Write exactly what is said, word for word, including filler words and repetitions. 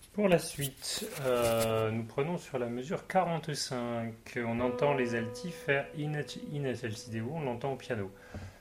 Pour la suite, euh, nous prenons sur la mesure quarante-cinq. On entend les altis faire in, in S L C D O, on l'entend au piano.